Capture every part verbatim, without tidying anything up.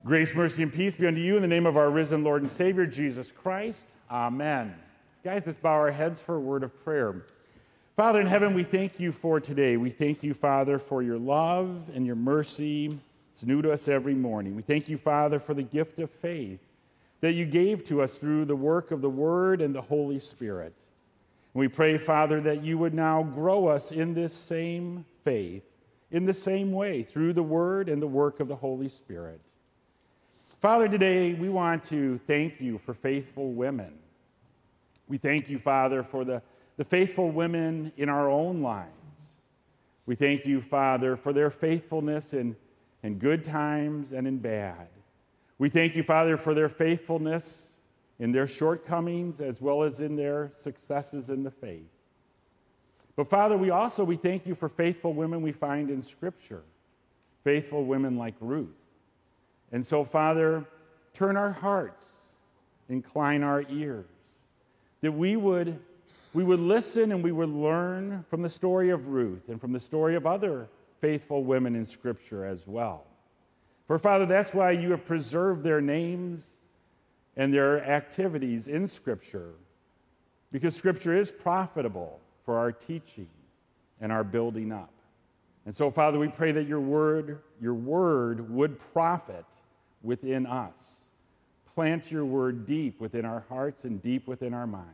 Grace, mercy, and peace be unto you in the name of our risen Lord and Savior, Jesus Christ. Amen. Guys, let's bow our heads for a word of prayer. Father in heaven, we thank you for today. We thank you, Father, for your love and your mercy. It's new to us every morning. We thank you, Father, for the gift of faith that you gave to us through the work of the Word and the Holy Spirit. And we pray, Father, that you would now grow us in this same faith, in the same way, through the Word and the work of the Holy Spirit. Father, today we want to thank you for faithful women. We thank you, Father, for the, the faithful women in our own lives. We thank you, Father, for their faithfulness in, in good times and in bad. We thank you, Father, for their faithfulness in their shortcomings as well as in their successes in the faith. But Father, we also, we thank you for faithful women we find in Scripture, faithful women like Ruth. And so, Father, turn our hearts, incline our ears, that we would, we would listen and we would learn from the story of Ruth and from the story of other faithful women in Scripture as well. For, Father, that's why you have preserved their names and their activities in Scripture, because Scripture is profitable for our teaching and our building up. And so, Father, we pray that your word, your word would profit within us. Plant your word deep within our hearts and deep within our minds,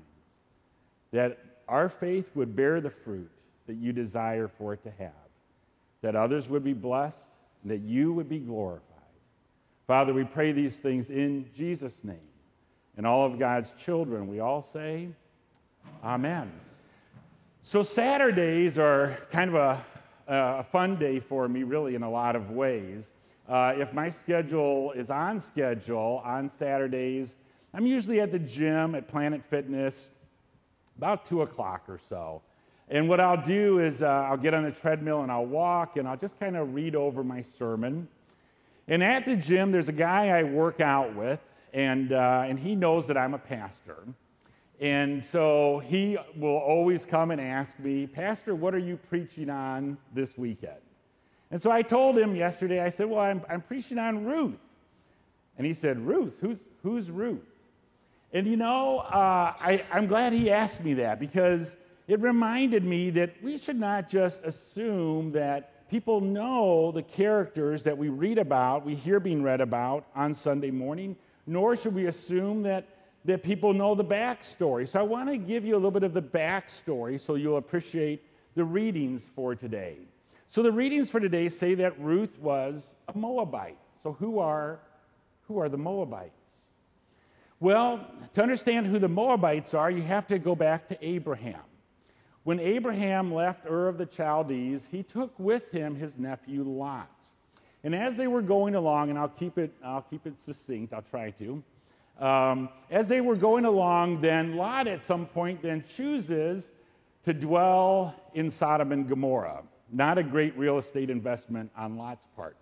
that our faith would bear the fruit that you desire for it to have, that others would be blessed, and that you would be glorified. Father, we pray these things in Jesus' name. And all of God's children, we all say, Amen. So Saturdays are kind of a a fun day for me, really, in a lot of ways. Uh, if my schedule is on schedule on Saturdays, I'm usually at the gym at Planet Fitness about two o'clock or so. And what I'll do is uh, I'll get on the treadmill and I'll walk and I'll just kind of read over my sermon. And at the gym, there's a guy I work out with, and, uh, and he knows that I'm a pastor. And so he will always come and ask me, Pastor, what are you preaching on this weekend? And so I told him yesterday, I said, well, I'm, I'm preaching on Ruth. And he said, Ruth? Who's, who's Ruth? And you know, uh, I, I'm glad he asked me that, because it reminded me that we should not just assume that people know the characters that we read about, we hear being read about on Sunday morning, nor should we assume that that people know the backstory. So I want to give you a little bit of the backstory so you'll appreciate the readings for today. So the readings for today say that Ruth was a Moabite. So who are, who are the Moabites? Well, to understand who the Moabites are, you have to go back to Abraham. When Abraham left Ur of the Chaldees, he took with him his nephew Lot. And as they were going along, and I'll keep it, I'll keep it succinct, I'll try to, Um, as they were going along, then Lot at some point then chooses to dwell in Sodom and Gomorrah. Not a great real estate investment on Lot's part.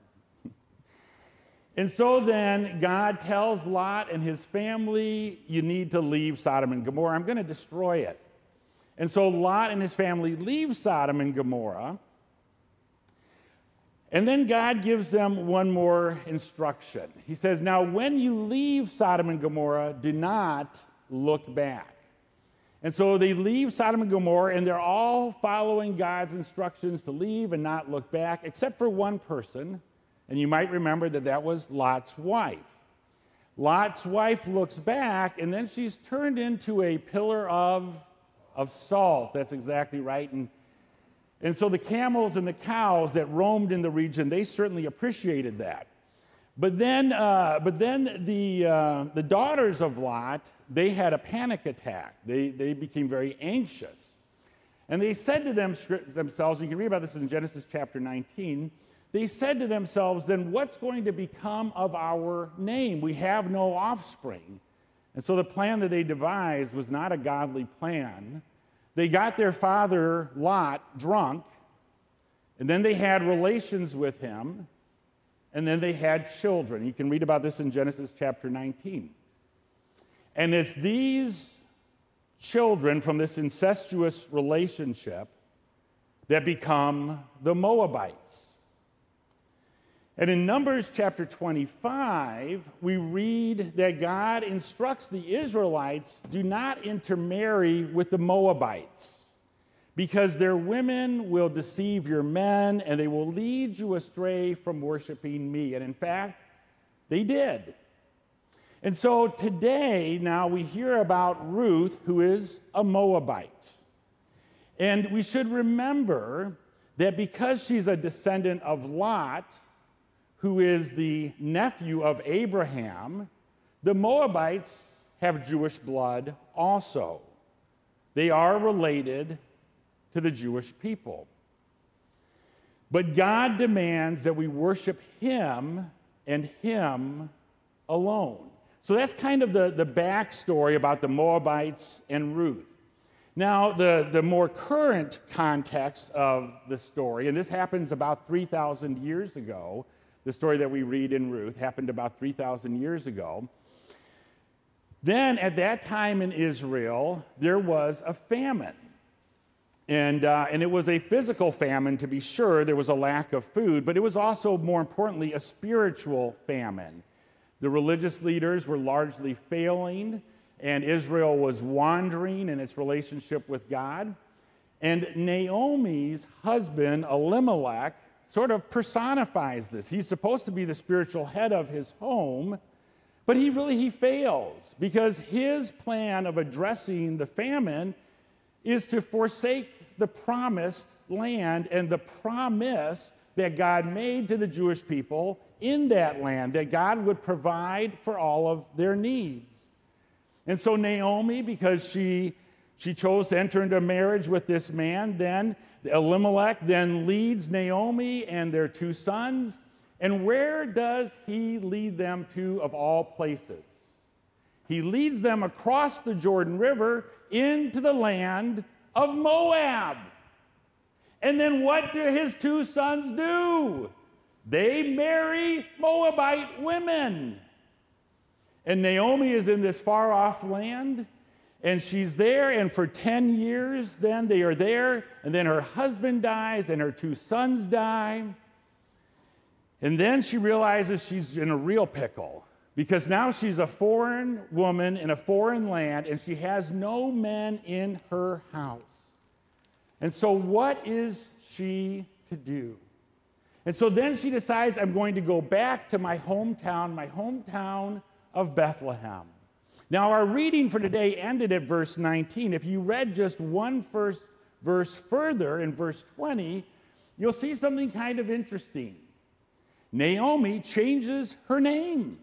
And so then God tells Lot and his family, you need to leave Sodom and Gomorrah. I'm going to destroy it. And so Lot and his family leave Sodom and Gomorrah. And then God gives them one more instruction. He says, now when you leave Sodom and Gomorrah, do not look back. And so they leave Sodom and Gomorrah, and they're all following God's instructions to leave and not look back, except for one person. And you might remember that that was Lot's wife. Lot's wife looks back, and then she's turned into a pillar of, of salt. That's exactly right. And And so the camels and the cows that roamed in the region, they certainly appreciated that. But then, uh, but then the, uh, the daughters of Lot, they had a panic attack. They, they became very anxious. And they said to them, themselves, you can read about this in Genesis chapter nineteen, they said to themselves, then what's going to become of our name? We have no offspring. And so the plan that they devised was not a godly plan. They got their father, Lot, drunk, and then they had relations with him, and then they had children. You can read about this in Genesis chapter nineteen. And it's these children from this incestuous relationship that become the Moabites. And in Numbers chapter twenty-five, we read that God instructs the Israelites, do not intermarry with the Moabites, because their women will deceive your men and they will lead you astray from worshiping me. And in fact, they did. And so today, now we hear about Ruth, who is a Moabite. And we should remember that because she's a descendant of Lot, who is the nephew of Abraham, the Moabites have Jewish blood also. They are related to the Jewish people. But God demands that we worship him and him alone. So that's kind of the, the backstory about the Moabites and Ruth. Now, the, the more current context of the story, and this happens about three thousand years ago, the story that we read in Ruth happened about three thousand years ago. Then, at that time in Israel, there was a famine. And, uh, and it was a physical famine, to be sure. There was a lack of food, but it was also, more importantly, a spiritual famine. The religious leaders were largely failing, and Israel was wandering in its relationship with God. And Naomi's husband, Elimelech, sort of personifies this. He's supposed to be the spiritual head of his home, but he really, he fails because his plan of addressing the famine is to forsake the promised land and the promise that God made to the Jewish people in that land, that God would provide for all of their needs. And so Naomi, because she, she chose to enter into marriage with this man, then Elimelech then leads Naomi and their two sons. And where does he lead them to, of all places? He leads them across the Jordan River into the land of Moab. And then what do his two sons do? They marry Moabite women. And Naomi is in this far-off land, and she's there, and for ten years then they are there, and then her husband dies, and her two sons die. And then she realizes she's in a real pickle, because now she's a foreign woman in a foreign land, and she has no men in her house. And so what is she to do? And so then she decides, I'm going to go back to my hometown, my hometown of Bethlehem. Now, our reading for today ended at verse nineteen. If you read just one first verse further, in verse twenty, you'll see something kind of interesting. Naomi changes her name.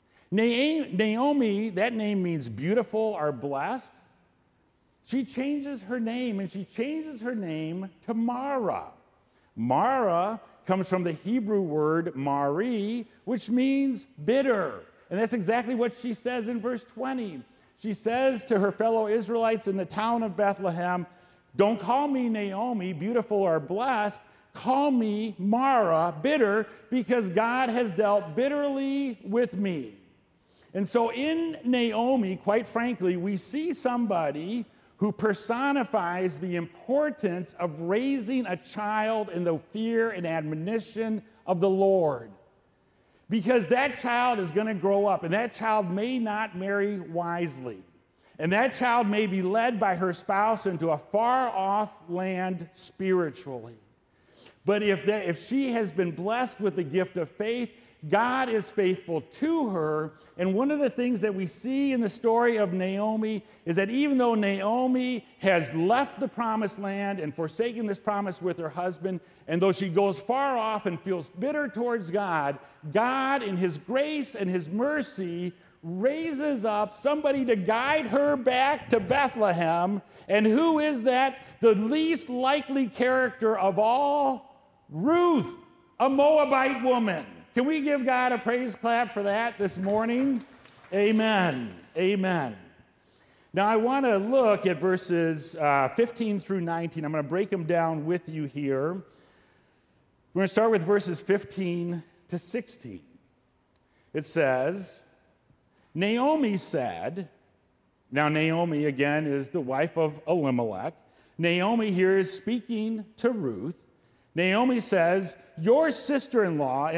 Naomi, that name means beautiful or blessed. She changes her name, and she changes her name to Mara. Mara comes from the Hebrew word mari, which means bitter. And that's exactly what she says in verse twenty. She says to her fellow Israelites in the town of Bethlehem, don't call me Naomi, beautiful or blessed. Call me Mara, bitter, because God has dealt bitterly with me. And so in Naomi, quite frankly, we see somebody who personifies the importance of raising a child in the fear and admonition of the Lord. Because that child is going to grow up, and that child may not marry wisely. And that child may be led by her spouse into a far-off land spiritually. But if, that, if she has been blessed with the gift of faith, God is faithful to her. And one of the things that we see in the story of Naomi is that even though Naomi has left the promised land and forsaken this promise with her husband, and though she goes far off and feels bitter towards God, God in his grace and his mercy raises up somebody to guide her back to Bethlehem. And who is that? The least likely character of all? Ruth, a Moabite woman. Can we give God a praise clap for that this morning? Amen. Amen. Now, I want to look at verses uh, fifteen through nineteen. I'm going to break them down with you here. We're going to start with verses fifteen to sixteen. It says, Naomi said, now Naomi, again, is the wife of Elimelech. Naomi here is speaking to Ruth. Naomi says, your sister-in-law, and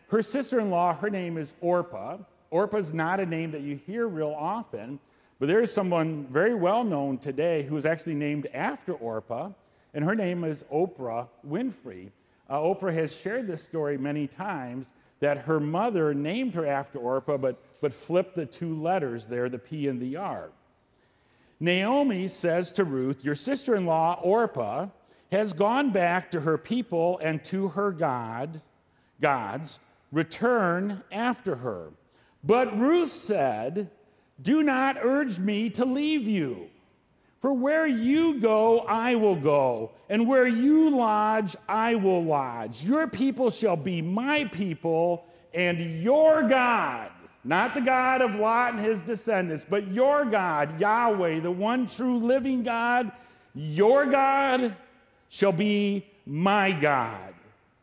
her sister-in-law, her name is Orpah. Orpah's not a name that you hear real often, but there is someone very well known today who is actually named after Orpah, and her name is Oprah Winfrey. Uh, Oprah has shared this story many times, that her mother named her after Orpah, but, but flipped the two letters there, the P and the R. Naomi says to Ruth, your sister-in-law, Orpah, has gone back to her people and to her God, gods. Return after her. But Ruth said, do not urge me to leave you. For where you go, I will go, and where you lodge, I will lodge. Your people shall be my people, and your God, not the God of Lot and his descendants, but your God, Yahweh, the one true living God, your God shall be my God.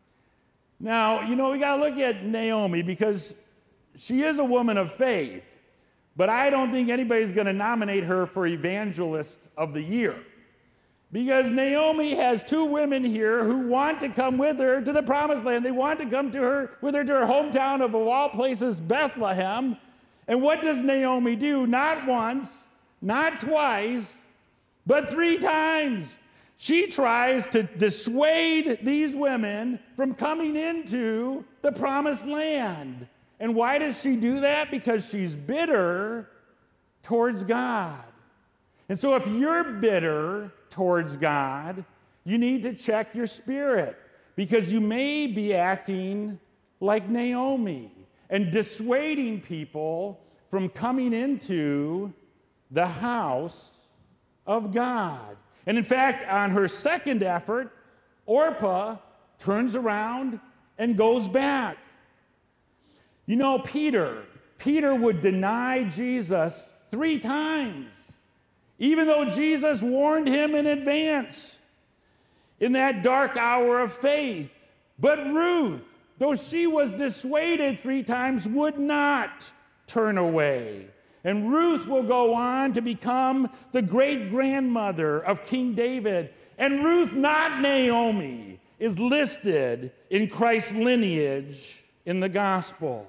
Now, you know, we got to look at Naomi because she is a woman of faith. But I don't think anybody's going to nominate her for Evangelist of the Year. Because Naomi has two women here who want to come with her to the Promised Land. They want to come to her with her to her hometown of, of all places, Bethlehem. And what does Naomi do? Not once, not twice, but three times. She tries to dissuade these women from coming into the Promised Land. And why does she do that? Because she's bitter towards God. And so if you're bitter towards God, you need to check your spirit, because you may be acting like Naomi and dissuading people from coming into the house of God. And in fact, on her second effort, Orpah turns around and goes back. You know, Peter, Peter would deny Jesus three times, even though Jesus warned him in advance in that dark hour of faith. But Ruth, though she was dissuaded three times, would not turn away. And Ruth will go on to become the great-grandmother of King David. And Ruth, not Naomi, is listed in Christ's lineage in the gospel.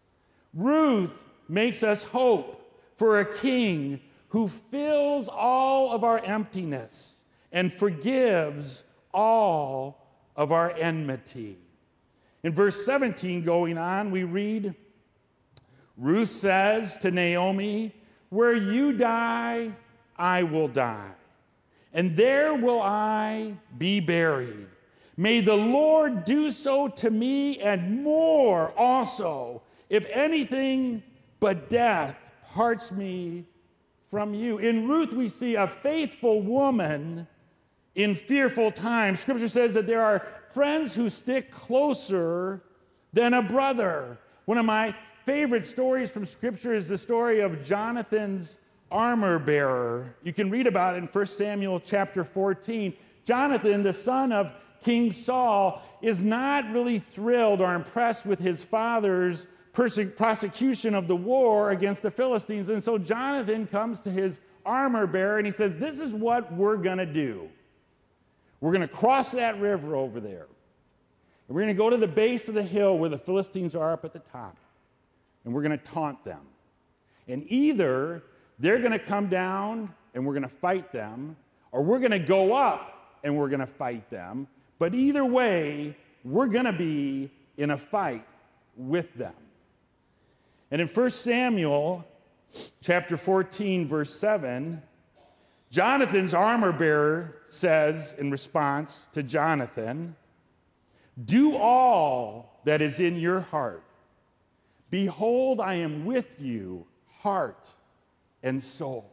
Ruth makes us hope for a king who fills all of our emptiness and forgives all of our enmity. In verse seventeen going on, we read, Ruth says to Naomi, where you die, I will die, and there will I be buried. May the Lord do so to me and more also, if anything but death parts me from you. In Ruth, we see a faithful woman in fearful times. Scripture says that there are friends who stick closer than a brother. One of my favorite stories from Scripture is the story of Jonathan's armor bearer. You can read about it in First Samuel chapter fourteen. Jonathan, the son of King Saul, is not really thrilled or impressed with his father's prosecution of the war against the Philistines. And so Jonathan comes to his armor bearer and he says, this is what we're going to do. We're going to cross that river over there. And we're going to go to the base of the hill where the Philistines are up at the top. And we're going to taunt them. And either they're going to come down and we're going to fight them, or we're going to go up and we're going to fight them. But either way, we're going to be in a fight with them. And in First Samuel chapter fourteen, verse seven, Jonathan's armor bearer says in response to Jonathan, do all that is in your heart. Behold, I am with you, heart and soul.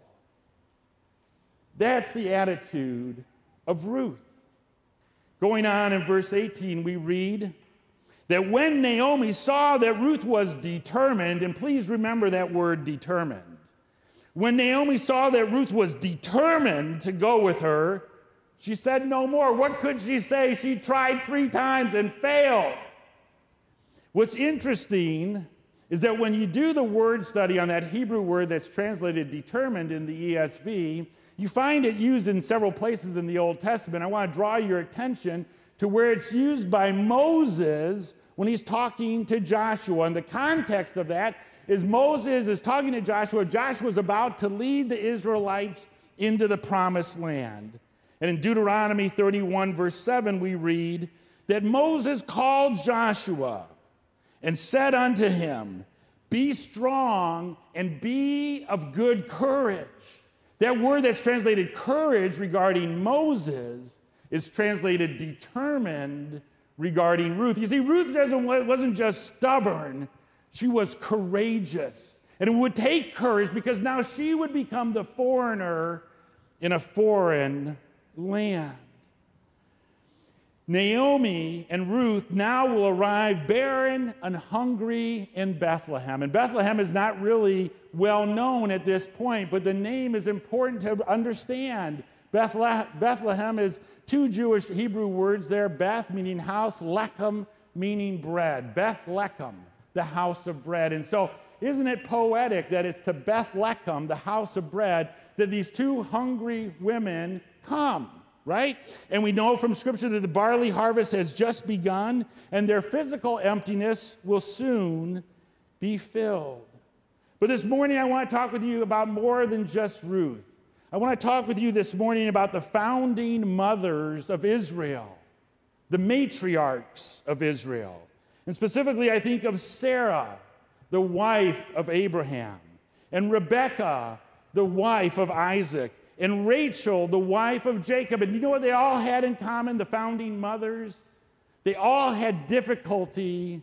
That's the attitude of Ruth. Going on in verse eighteen, we read that when Naomi saw that Ruth was determined, and please remember that word determined. When Naomi saw that Ruth was determined to go with her, she said no more. What could she say? She tried three times and failed. What's interesting is that when you do the word study on that Hebrew word that's translated determined in the E S V, you find it used in several places in the Old Testament. I want to draw your attention to where it's used by Moses when he's talking to Joshua. And the context of that is Moses is talking to Joshua. Joshua's about to lead the Israelites into the promised land. And in Deuteronomy thirty-one, verse seven, we read that Moses called Joshua and said unto him, be strong and be of good courage. That word that's translated courage regarding Moses is translated determined regarding Ruth. You see, Ruth doesn't, wasn't just stubborn, she was courageous. And it would take courage because now she would become the foreigner in a foreign land. Naomi and Ruth now will arrive barren and hungry in Bethlehem. And Bethlehem is not really well known at this point, but the name is important to understand. Bethlehem is two Jewish Hebrew words there, Beth meaning house, Lechem meaning bread. Bethlehem, the house of bread. And so isn't it poetic that it's to Bethlehem, the house of bread, that these two hungry women come? Right? And we know from Scripture that the barley harvest has just begun, and their physical emptiness will soon be filled. But this morning, I want to talk with you about more than just Ruth. I want to talk with you this morning about the founding mothers of Israel, the matriarchs of Israel. And specifically, I think of Sarah, the wife of Abraham, and Rebekah, the wife of Isaac, and Rachel, the wife of Jacob. And you know what they all had in common, the founding mothers? They all had difficulty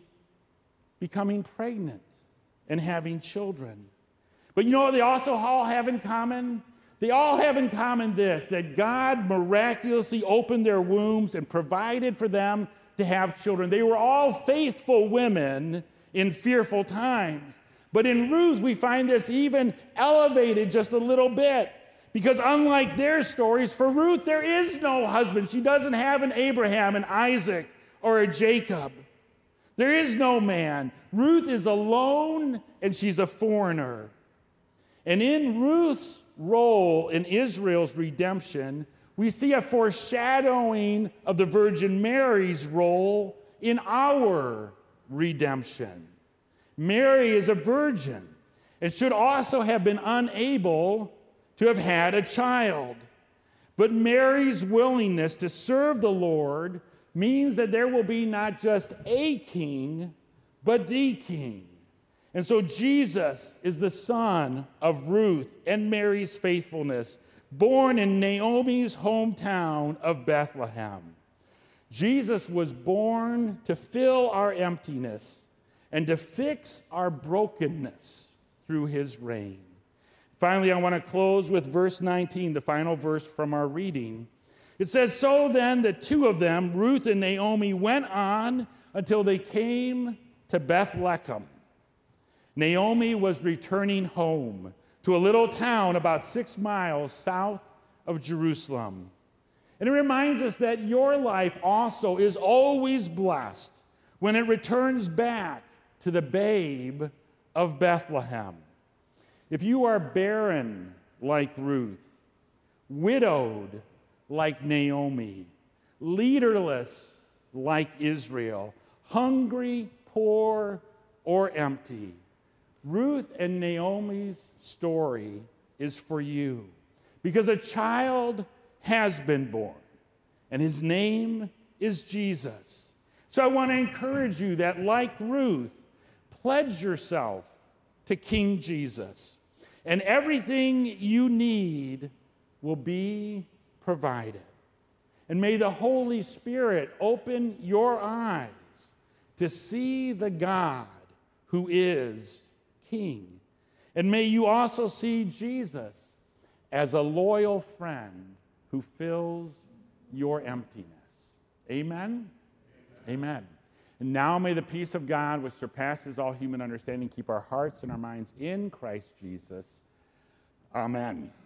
becoming pregnant and having children. But you know what they also all have in common? They all have in common this, that God miraculously opened their wombs and provided for them to have children. They were all faithful women in fearful times. But in Ruth, we find this even elevated just a little bit. Because unlike their stories, for Ruth, there is no husband. She doesn't have an Abraham, an Isaac, or a Jacob. There is no man. Ruth is alone, and she's a foreigner. And in Ruth's role in Israel's redemption, we see a foreshadowing of the Virgin Mary's role in our redemption. Mary is a virgin and should also have been unable to have had a child. But Mary's willingness to serve the Lord means that there will be not just a king, but the king. And so Jesus is the son of Ruth and Mary's faithfulness, born in Naomi's hometown of Bethlehem. Jesus was born to fill our emptiness and to fix our brokenness through his reign. Finally, I want to close with verse nineteen, the final verse from our reading. It says, so then the two of them, Ruth and Naomi, went on until they came to Bethlehem. Naomi was returning home to a little town about six miles south of Jerusalem. And it reminds us that your life also is always blessed when it returns back to the babe of Bethlehem. If you are barren like Ruth, widowed like Naomi, leaderless like Israel, hungry, poor, or empty, Ruth and Naomi's story is for you. Because a child has been born, and his name is Jesus. So I want to encourage you that, like Ruth, pledge yourself to King Jesus. And everything you need will be provided. And may the Holy Spirit open your eyes to see the God who is King. And may you also see Jesus as a loyal friend who fills your emptiness. Amen? Amen. And now may the peace of God, which surpasses all human understanding, keep our hearts and our minds in Christ Jesus. Amen.